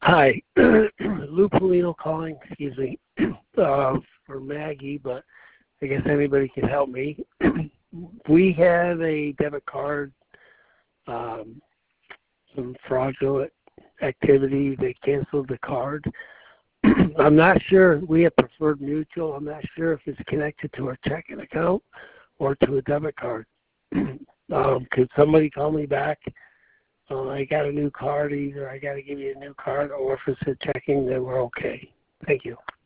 Hi, Lou Polino calling, excuse me, for Maggie, but I guess anybody can help me. We had a debit card, some fraudulent activity. They canceled the card. I'm not sure. We have Preferred Mutual. I'm not sure if it's connected to our checking account or to a debit card. Could somebody call me back? I got a new card. Either I got to give you a new card, or if it's a checking, then we're okay. Thank you.